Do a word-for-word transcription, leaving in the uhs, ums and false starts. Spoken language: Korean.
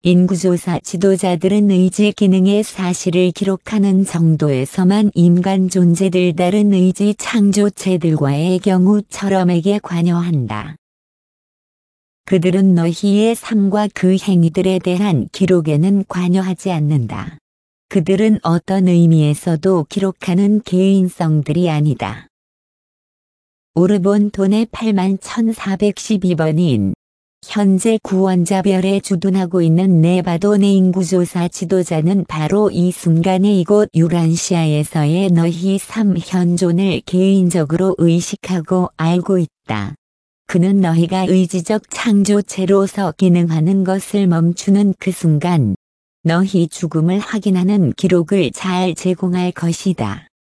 인구조사 지도자들은 의지 기능의 사실을 기록하는 정도에서만 인간 존재들 다른 의지 창조체들과의 경우처럼에게 관여한다. 그들은 너희의 삶과 그 행위들에 대한 기록에는 관여하지 않는다. 그들은 어떤 의미에서도 기록하는 개인성들이 아니다. 오르본 돈의 팔만 천사백십이 번인 현재 구원자별에 주둔하고 있는 네바돈의 인구조사 지도자는 바로 이 순간에 이곳 유란시아에서의 너희 삶 현존을 개인적으로 의식하고 알고 있다. 그는 너희가 의지적 창조체로서 기능하는 것을 멈추는 그 순간 너희 죽음을 확인하는 기록을 잘 제공할 것이다.